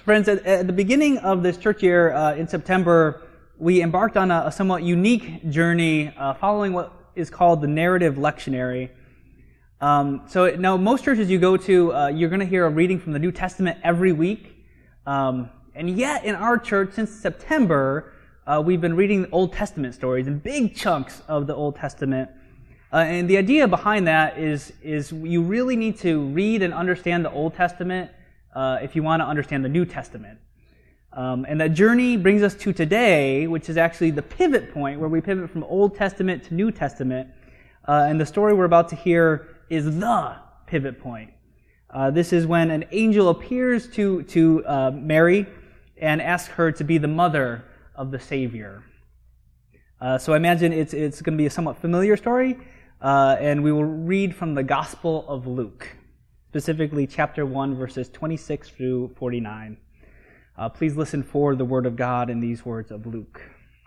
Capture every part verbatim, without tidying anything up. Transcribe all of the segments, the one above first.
Friends, at, at the beginning of this church year uh, in September, we embarked on a, a somewhat unique journey uh, following what is called the narrative lectionary. Um, so now, most churches you go to, uh, you're going to hear a reading from the New Testament every week. Um, and yet, in our church, since September, uh, we've been reading Old Testament stories in big chunks of the Old Testament. Uh, and the idea behind that is, is you really need to read and understand the Old Testament uh, if you want to understand the New Testament. Um, and that journey brings us to today, which is actually the pivot point where we pivot from Old Testament to New Testament. Uh, and the story we're about to hear is the pivot point. Uh, this is when an angel appears to, to uh, Mary and asks her to be the mother of the Savior. Uh, so I imagine it's, it's going to be a somewhat familiar story, uh, and we will read from the Gospel of Luke, specifically chapter one, verses twenty-six through forty-nine. Uh, please listen for the word of God in these words of Luke.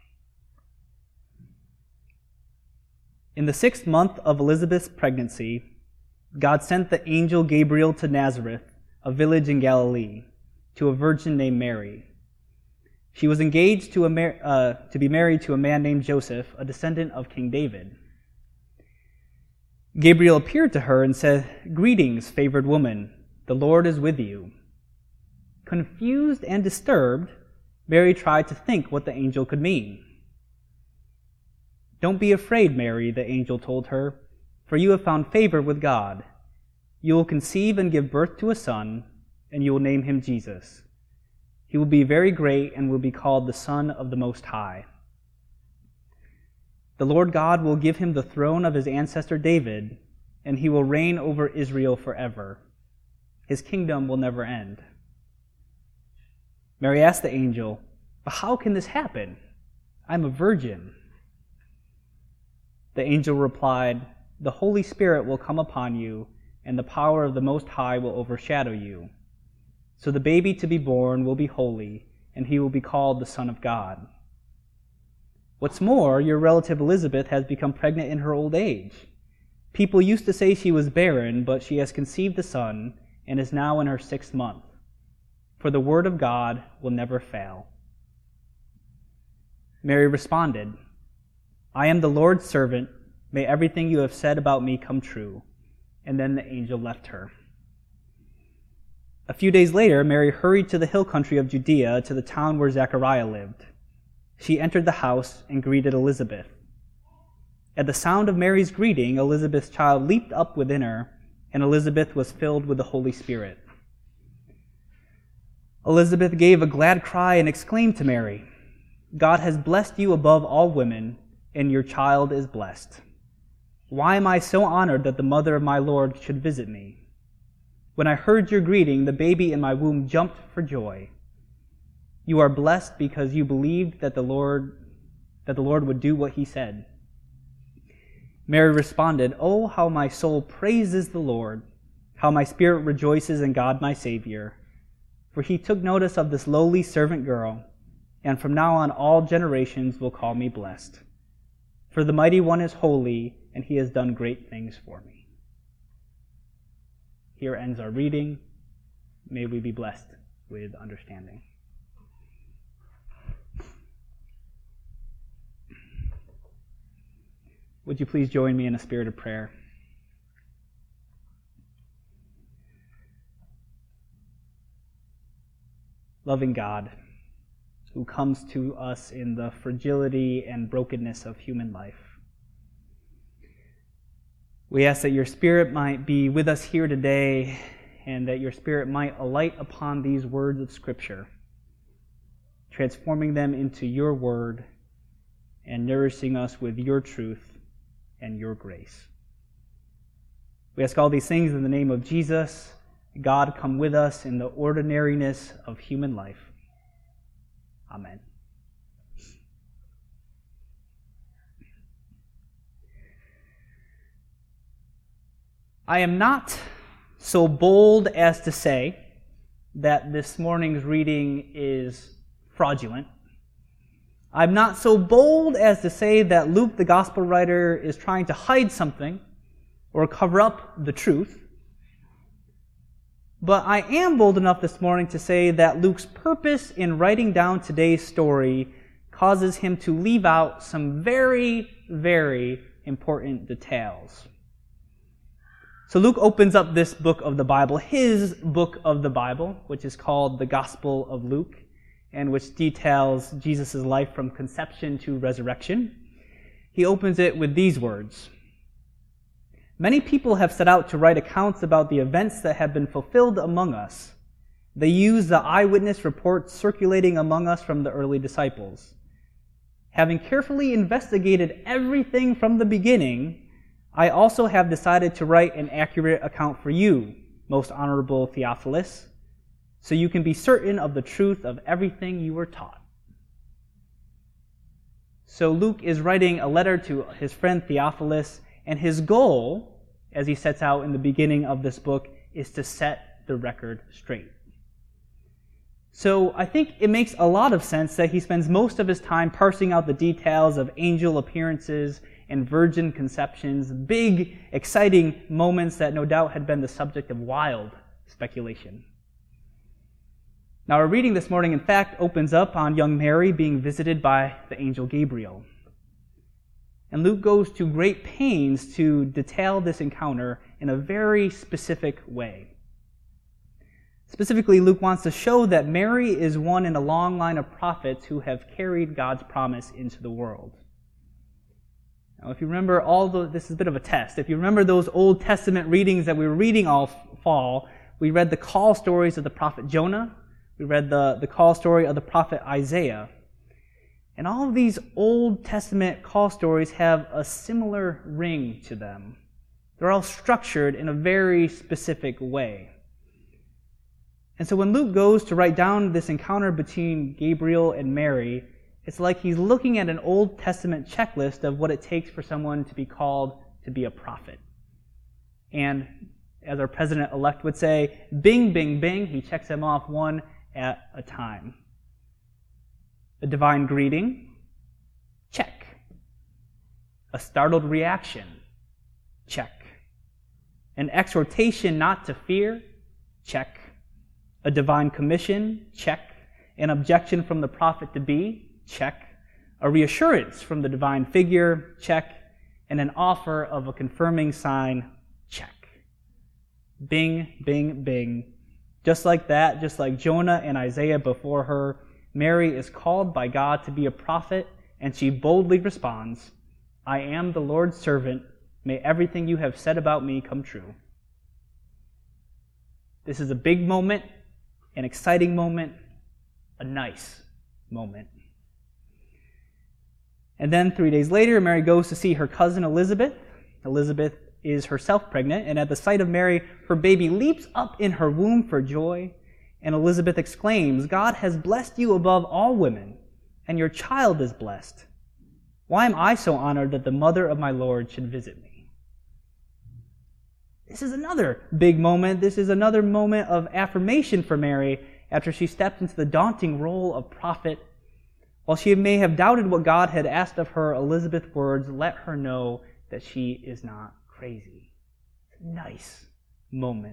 In the sixth month of Elizabeth's pregnancy, God sent the angel Gabriel to Nazareth, a village in Galilee, to a virgin named Mary. She was engaged to, a mar- uh, to be married to a man named Joseph, a descendant of King David. Gabriel appeared to her and said, "Greetings, favored woman, the Lord is with you." Confused and disturbed, Mary tried to think what the angel could mean. "Don't be afraid, Mary," the angel told her, "for you have found favor with God. You will conceive and give birth to a son, and you will name him Jesus. He will be very great and will be called the Son of the Most High. The Lord God will give him the throne of his ancestor David, and he will reign over Israel forever. His kingdom will never end." Mary asked the angel, "But how can this happen? I'm a virgin." The angel replied, "The Holy Spirit will come upon you, and the power of the Most High will overshadow you. So the baby to be born will be holy, and he will be called the Son of God. What's more, your relative Elizabeth has become pregnant in her old age. People used to say she was barren, but she has conceived a son and is now in her sixth month. For the word of God will never fail." Mary responded, "I am the Lord's servant. May everything you have said about me come true." And then the angel left her. A few days later, Mary hurried to the hill country of Judea, to the town where Zechariah lived. She entered the house and greeted Elizabeth. At the sound of Mary's greeting, Elizabeth's child leaped up within her, and Elizabeth was filled with the Holy Spirit. Elizabeth gave a glad cry and exclaimed to Mary, "God has blessed you above all women, and your child is blessed. Why am I so honored that the mother of my Lord should visit me? When I heard your greeting, the baby in my womb jumped for joy. You are blessed because you believed that the Lord that the Lord would do what he said." Mary responded, "Oh, how my soul praises the Lord, how my spirit rejoices in God my Savior. For he took notice of this lowly servant girl, and from now on all generations will call me blessed. For the Mighty One is holy, and he has done great things for me." Here ends our reading. May we be blessed with understanding. Would you please join me in a spirit of prayer? Loving God, who comes to us in the fragility and brokenness of human life, we ask that your Spirit might be with us here today, and that your Spirit might alight upon these words of Scripture, transforming them into your word and nourishing us with your truth and your grace. We ask all these things in the name of Jesus. God, come with us in the ordinariness of human life. Amen. I am not so bold as to say that this morning's reading is fraudulent. I'm not so bold as to say that Luke, the gospel writer, is trying to hide something or cover up the truth. But I am bold enough this morning to say that Luke's purpose in writing down today's story causes him to leave out some very, very important details. So Luke opens up this book of the Bible, his book of the Bible, which is called the Gospel of Luke, and which details Jesus' life from conception to resurrection. He opens it with these words. Many people have set out to write accounts about the events that have been fulfilled among us. They use the eyewitness reports circulating among us from the early disciples. Having carefully investigated everything from the beginning, I also have decided to write an accurate account for you, most honorable Theophilus, so you can be certain of the truth of everything you were taught. So Luke is writing a letter to his friend Theophilus, and his goal, as he sets out in the beginning of this book, is to set the record straight. So I think it makes a lot of sense that he spends most of his time parsing out the details of angel appearances and virgin conceptions, big, exciting moments that no doubt had been the subject of wild speculation. Now our reading this morning, in fact, opens up on young Mary being visited by the angel Gabriel. And Luke goes to great pains to detail this encounter in a very specific way. Specifically, Luke wants to show that Mary is one in a long line of prophets who have carried God's promise into the world. Now, if you remember all the, this is a bit of a test. If you remember those Old Testament readings that we were reading all fall, we read the call stories of the prophet Jonah. We read the, the call story of the prophet Isaiah. And all of these Old Testament call stories have a similar ring to them. They're all structured in a very specific way. And so when Luke goes to write down this encounter between Gabriel and Mary, it's like he's looking at an Old Testament checklist of what it takes for someone to be called to be a prophet. And as our president-elect would say, bing, bing, bing, he checks them off one at a time. A divine greeting? Check. A startled reaction? Check. An exhortation not to fear? Check. A divine commission? Check. An objection from the prophet to be? Check. A reassurance from the divine figure? Check. And an offer of a confirming sign? Check. Bing, bing, bing. Just like that, just like Jonah and Isaiah before her, Mary is called by God to be a prophet, and she boldly responds, I am the Lord's servant. May everything you have said about me come true. This is a big moment, an exciting moment, a nice moment. And then three days later, Mary goes to see her cousin Elizabeth. Elizabeth is herself pregnant, and at the sight of Mary, her baby leaps up in her womb for joy. And Elizabeth exclaims, God has blessed you above all women, and your child is blessed. Why am I so honored that the mother of my Lord should visit me? This is another big moment. This is another moment of affirmation for Mary after she stepped into the daunting role of prophet. While she may have doubted what God had asked of her, Elizabeth's words let her know that she is not crazy. It's a nice moment.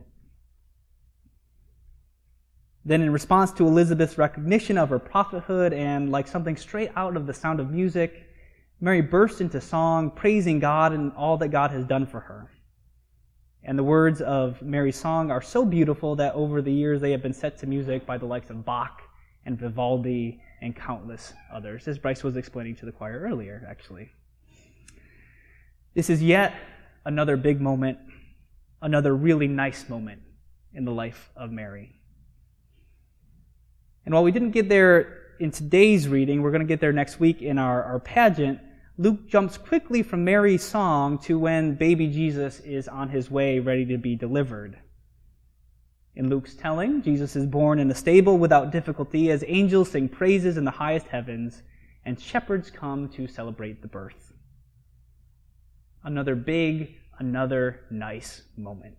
Then in response to Elizabeth's recognition of her prophethood and like something straight out of The Sound of Music, Mary burst into song, praising God and all that God has done for her. And the words of Mary's song are so beautiful that over the years they have been set to music by the likes of Bach and Vivaldi and countless others, as Bryce was explaining to the choir earlier, actually. This is yet another big moment, another really nice moment in the life of Mary. And while we didn't get there in today's reading, we're going to get there next week in our, our pageant, Luke jumps quickly from Mary's song to when baby Jesus is on his way ready to be delivered. In Luke's telling, Jesus is born in a stable without difficulty as angels sing praises in the highest heavens and shepherds come to celebrate the birth. Another big, another nice moment.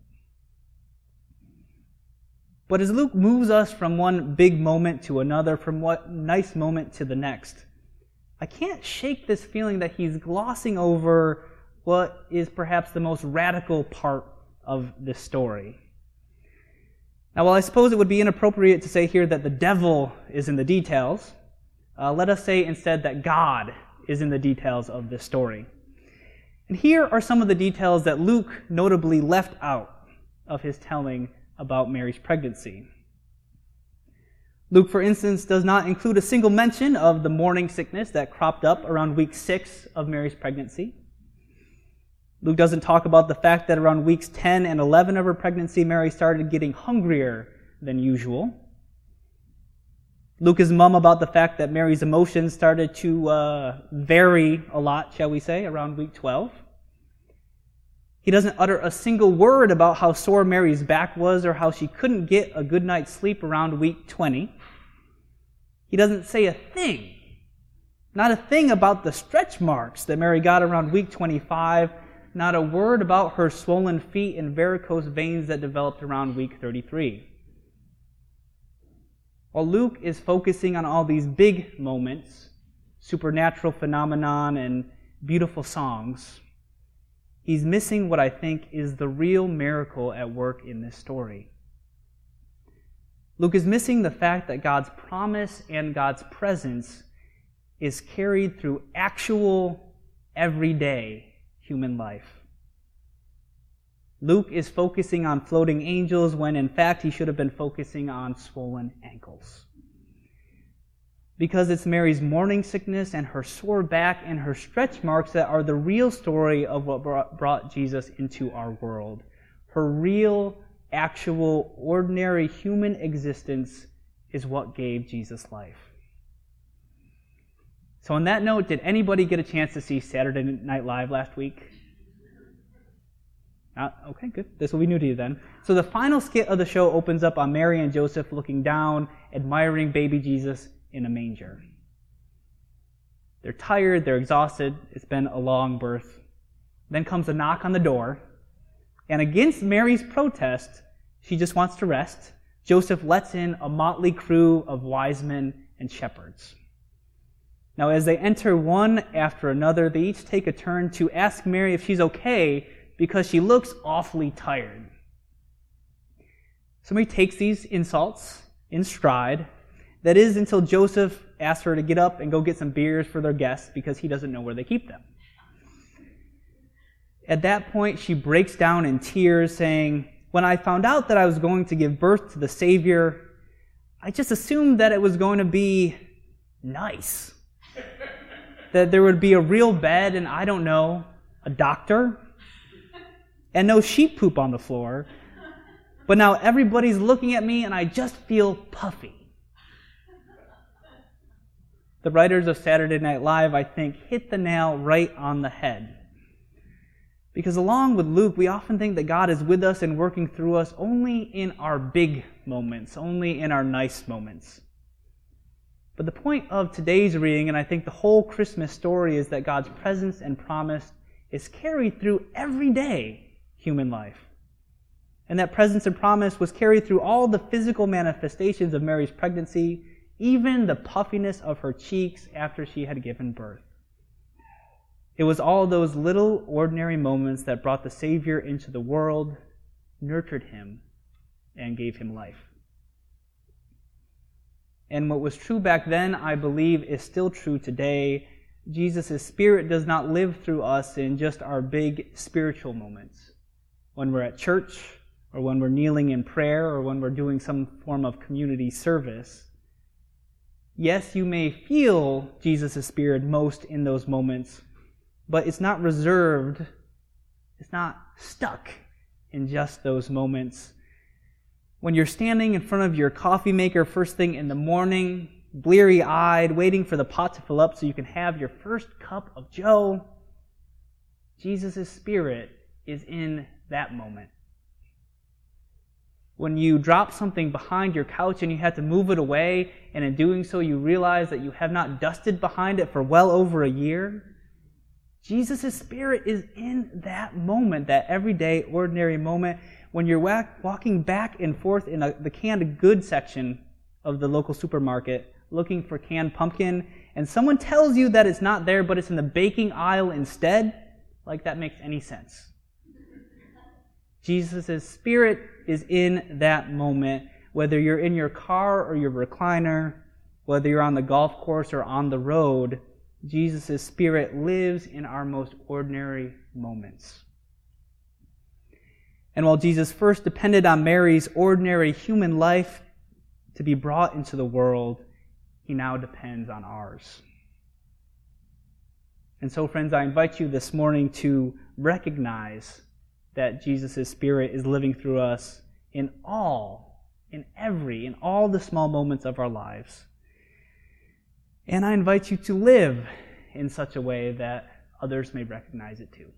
But as Luke moves us from one big moment to another, from one nice moment to the next, I can't shake this feeling that he's glossing over what is perhaps the most radical part of this story. Now, while I suppose it would be inappropriate to say here that the devil is in the details, uh, let us say instead that God is in the details of this story. And here are some of the details that Luke notably left out of his telling about Mary's pregnancy. Luke, for instance, does not include a single mention of the morning sickness that cropped up around week six of Mary's pregnancy. Luke doesn't talk about the fact that around weeks ten and eleven of her pregnancy, Mary started getting hungrier than usual. Luke is mum about the fact that Mary's emotions started to uh, vary a lot, shall we say, around week twelve. He doesn't utter a single word about how sore Mary's back was or how she couldn't get a good night's sleep around week twenty. He doesn't say a thing, not a thing about the stretch marks that Mary got around week twenty-five, not a word about her swollen feet and varicose veins that developed around week thirty-three. While Luke is focusing on all these big moments, supernatural phenomenon and beautiful songs, he's missing what I think is the real miracle at work in this story. Luke is missing the fact that God's promise and God's presence is carried through actual, everyday human life. Luke is focusing on floating angels when in fact he should have been focusing on swollen ankles. Because it's Mary's morning sickness and her sore back and her stretch marks that are the real story of what brought Jesus into our world. Her real, actual, ordinary human existence is what gave Jesus life. So on that note, did anybody get a chance to see Saturday Night Live last week? Uh, okay, good. This will be new to you then. So the final skit of the show opens up on Mary and Joseph looking down, admiring baby Jesus in a manger. They're tired, they're exhausted, it's been a long birth. Then comes a knock on the door, and against Mary's protest, she just wants to rest. Joseph lets in a motley crew of wise men and shepherds. Now, as they enter one after another, they each take a turn to ask Mary if she's okay because she looks awfully tired. So Mary takes these insults in stride. That is until Joseph asks her to get up and go get some beers for their guests because he doesn't know where they keep them. At that point, she breaks down in tears, saying, "When I found out that I was going to give birth to the Savior, I just assumed that it was going to be nice. That there would be a real bed and, I don't know, a doctor, and no sheep poop on the floor. But now everybody's looking at me and I just feel puffy." The writers of Saturday Night Live, I think, hit the nail right on the head. Because along with Luke, we often think that God is with us and working through us only in our big moments, only in our nice moments. But the point of today's reading, and I think the whole Christmas story, is that God's presence and promise is carried through everyday human life. And that presence and promise was carried through all the physical manifestations of Mary's pregnancy, even the puffiness of her cheeks after she had given birth. It was all those little ordinary moments that brought the Savior into the world, nurtured him, and gave him life. And what was true back then, I believe, is still true today. Jesus' Spirit does not live through us in just our big spiritual moments. When we're at church, or when we're kneeling in prayer, or when we're doing some form of community service. Yes, you may feel Jesus' Spirit most in those moments, but it's not reserved, it's not stuck in just those moments. When you're standing in front of your coffee maker first thing in the morning, bleary-eyed, waiting for the pot to fill up so you can have your first cup of joe, Jesus' Spirit is in that moment. When you drop something behind your couch and you have to move it away, and in doing so you realize that you have not dusted behind it for well over a year, Jesus' Spirit is in that moment, that everyday, ordinary moment, when you're whack, walking back and forth in a, the canned goods section of the local supermarket, looking for canned pumpkin, and someone tells you that it's not there, but it's in the baking aisle instead, like that makes any sense. Jesus' Spirit is in that moment, whether you're in your car or your recliner, whether you're on the golf course or on the road. Jesus' Spirit lives in our most ordinary moments. And while Jesus first depended on Mary's ordinary human life to be brought into the world, he now depends on ours. And so, friends, I invite you this morning to recognize that Jesus' Spirit is living through us in all, in every, in all the small moments of our lives. And I invite you to live in such a way that others may recognize it too.